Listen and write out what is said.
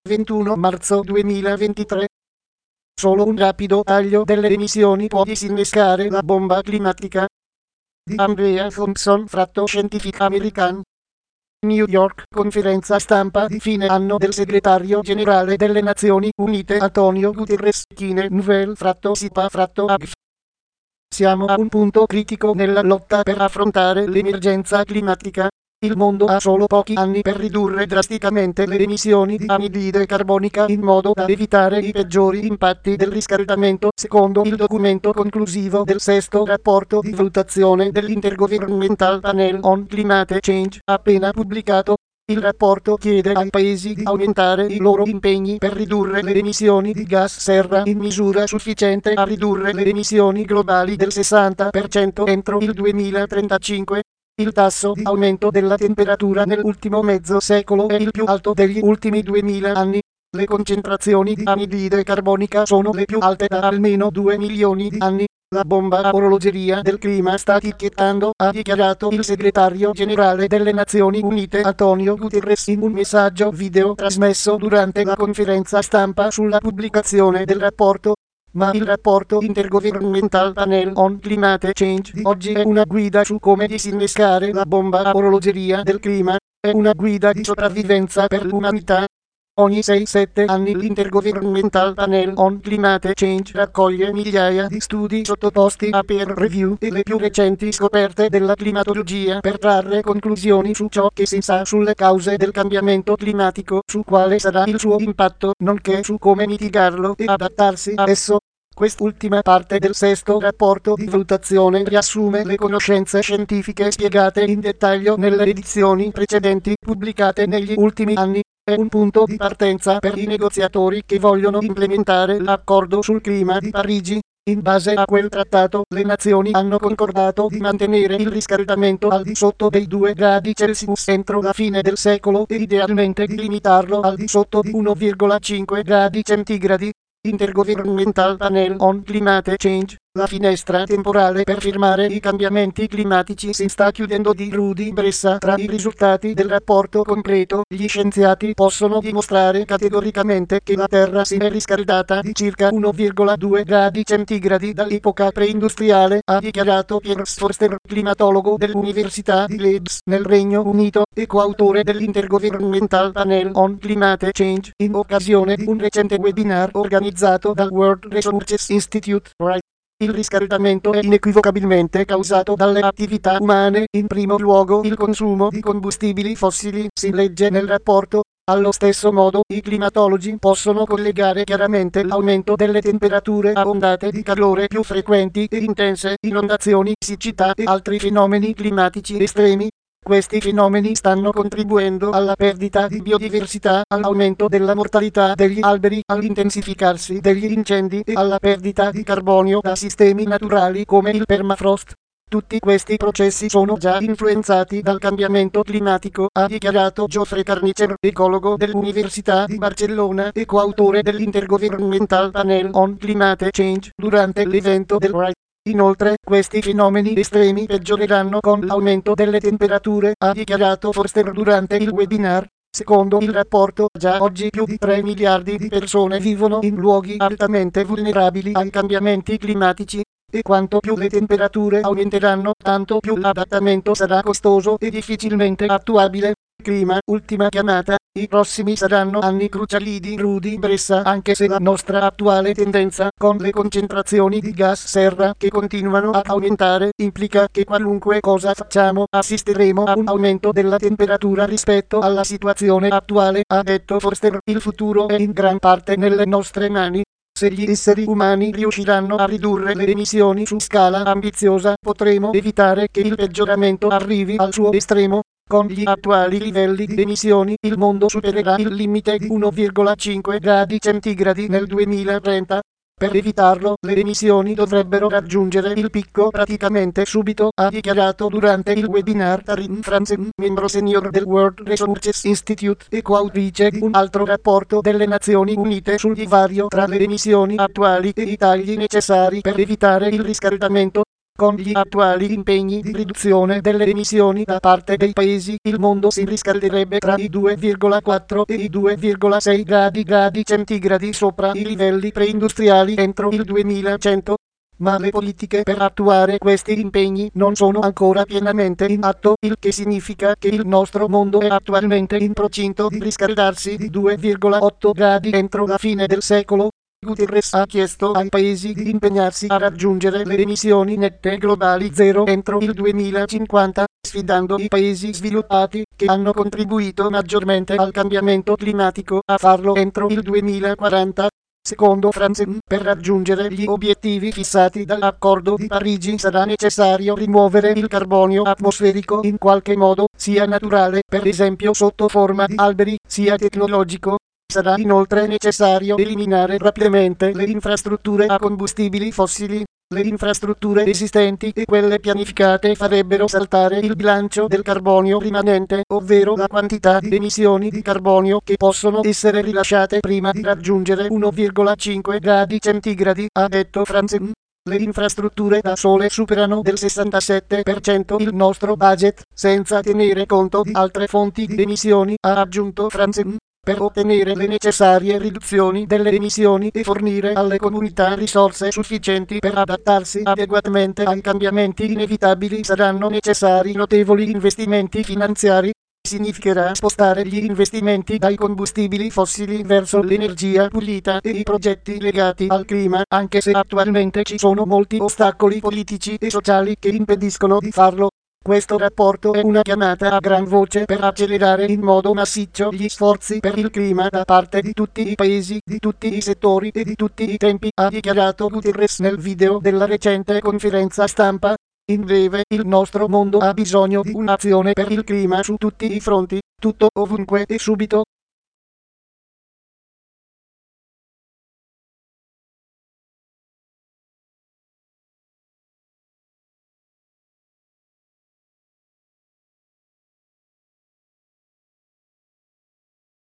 21 marzo 2023. Solo un rapido taglio delle emissioni può disinnescare la bomba climatica. Di Andrea Thompson, fratto Scientific American. New York, conferenza stampa di fine anno del segretario generale delle Nazioni Unite Antonio Guterres, Chine Nouvelle, fratto SIPA, fratto AGF. Siamo a un punto critico nella lotta per affrontare l'emergenza climatica. Il mondo ha solo pochi anni per ridurre drasticamente le emissioni di anidride carbonica in modo da evitare i peggiori impatti del riscaldamento, secondo il documento conclusivo del sesto rapporto di valutazione dell'Intergovernmental Panel on Climate Change, appena pubblicato. Il rapporto chiede ai paesi di aumentare i loro impegni per ridurre le emissioni di gas serra in misura sufficiente a ridurre le emissioni globali del 60% entro il 2035. Il tasso di aumento della temperatura nell'ultimo mezzo secolo è il più alto degli ultimi 2000 anni. Le concentrazioni di anidride carbonica sono le più alte da almeno 2 milioni di anni. La bomba a orologeria del clima sta ticchettando, ha dichiarato il segretario generale delle Nazioni Unite Antonio Guterres in un messaggio video trasmesso durante la conferenza stampa sulla pubblicazione del rapporto. Ma il rapporto Intergovernmental Panel on Climate Change di oggi è una guida su come disinnescare la bomba a orologeria del clima. È una guida di sopravvivenza per l'umanità. Ogni 6-7 anni l'Intergovernmental Panel on Climate Change raccoglie migliaia di studi sottoposti a peer review e le più recenti scoperte della climatologia per trarre conclusioni su ciò che si sa sulle cause del cambiamento climatico, su quale sarà il suo impatto, nonché su come mitigarlo e adattarsi a esso. Quest'ultima parte del sesto rapporto di valutazione riassume le conoscenze scientifiche spiegate in dettaglio nelle edizioni precedenti pubblicate negli ultimi anni. È un punto di partenza per i negoziatori che vogliono implementare l'accordo sul clima di Parigi. In base a quel trattato, le nazioni hanno concordato di mantenere il riscaldamento al di sotto dei 2 gradi Celsius entro la fine del secolo e idealmente di limitarlo al di sotto di 1,5 gradi centigradi. Intergovernmental Panel on Climate Change. La finestra temporale per firmare i cambiamenti climatici si sta chiudendo di Rudy Bressa. Tra i risultati del rapporto completo, gli scienziati possono dimostrare categoricamente che la Terra si è riscaldata di circa 1,2 gradi centigradi dall'epoca preindustriale, ha dichiarato Piers Forster, climatologo dell'Università di Leeds nel Regno Unito e coautore dell'Intergovernmental Panel on Climate Change, in occasione di un recente webinar organizzato dal World Resources Institute. Il riscaldamento è inequivocabilmente causato dalle attività umane, in primo luogo il consumo di combustibili fossili, si legge nel rapporto. Allo stesso modo, i climatologi possono collegare chiaramente l'aumento delle temperature a ondate di calore più frequenti e intense, inondazioni, siccità e altri fenomeni climatici estremi. Questi fenomeni stanno contribuendo alla perdita di biodiversità, all'aumento della mortalità degli alberi, all'intensificarsi degli incendi e alla perdita di carbonio da sistemi naturali come il permafrost. Tutti questi processi sono già influenzati dal cambiamento climatico, ha dichiarato Geoffrey Carnicer, ecologo dell'Università di Barcellona e coautore dell'Intergovernmental Panel on Climate Change, durante l'evento del RIDE. Inoltre, questi fenomeni estremi peggioreranno con l'aumento delle temperature, ha dichiarato Forster durante il webinar. Secondo il rapporto, già oggi più di 3 miliardi di persone vivono in luoghi altamente vulnerabili ai cambiamenti climatici, e quanto più le temperature aumenteranno, tanto più l'adattamento sarà costoso e difficilmente attuabile. Clima, ultima chiamata. I prossimi saranno anni cruciali di Rudy Bressa, anche se la nostra attuale tendenza, con le concentrazioni di gas serra che continuano ad aumentare, implica che qualunque cosa facciamo, assisteremo a un aumento della temperatura rispetto alla situazione attuale, ha detto Forster. Il futuro è in gran parte nelle nostre mani. Se gli esseri umani riusciranno a ridurre le emissioni su scala ambiziosa, potremo evitare che il peggioramento arrivi al suo estremo. Con gli attuali livelli di emissioni, il mondo supererà il limite di 1,5 gradi centigradi nel 2030. Per evitarlo, le emissioni dovrebbero raggiungere il picco praticamente subito, ha dichiarato durante il webinar Taryn Franzen, membro senior del World Resources Institute e coautrice di un altro rapporto delle Nazioni Unite sul divario tra le emissioni attuali e i tagli necessari per evitare il riscaldamento. Con gli attuali impegni di riduzione delle emissioni da parte dei paesi, il mondo si riscalderebbe tra i 2,4 e i 2,6 gradi centigradi sopra i livelli preindustriali entro il 2100. Ma le politiche per attuare questi impegni non sono ancora pienamente in atto, il che significa che il nostro mondo è attualmente in procinto di riscaldarsi di 2,8 gradi entro la fine del secolo. Guterres ha chiesto ai paesi di impegnarsi a raggiungere le emissioni nette globali zero entro il 2050, sfidando i paesi sviluppati, che hanno contribuito maggiormente al cambiamento climatico, a farlo entro il 2040. Secondo Franzen, per raggiungere gli obiettivi fissati dall'Accordo di Parigi sarà necessario rimuovere il carbonio atmosferico in qualche modo, sia naturale, per esempio sotto forma di alberi, sia tecnologico. Sarà inoltre necessario eliminare rapidamente le infrastrutture a combustibili fossili. Le infrastrutture esistenti e quelle pianificate farebbero saltare il bilancio del carbonio rimanente, ovvero la quantità di emissioni di carbonio che possono essere rilasciate prima di raggiungere 1,5 gradi centigradi, ha detto Franzen. Le infrastrutture da sole superano del 67% il nostro budget, senza tenere conto di altre fonti di emissioni, ha aggiunto Franzen. Per ottenere le necessarie riduzioni delle emissioni e fornire alle comunità risorse sufficienti per adattarsi adeguatamente ai cambiamenti inevitabili saranno necessari notevoli investimenti finanziari. Significherà spostare gli investimenti dai combustibili fossili verso l'energia pulita e i progetti legati al clima, anche se attualmente ci sono molti ostacoli politici e sociali che impediscono di farlo. Questo rapporto è una chiamata a gran voce per accelerare in modo massiccio gli sforzi per il clima da parte di tutti i paesi, di tutti i settori e di tutti i tempi, ha dichiarato Guterres nel video della recente conferenza stampa. In breve, il nostro mondo ha bisogno di un'azione per il clima su tutti i fronti, tutto ovunque e subito.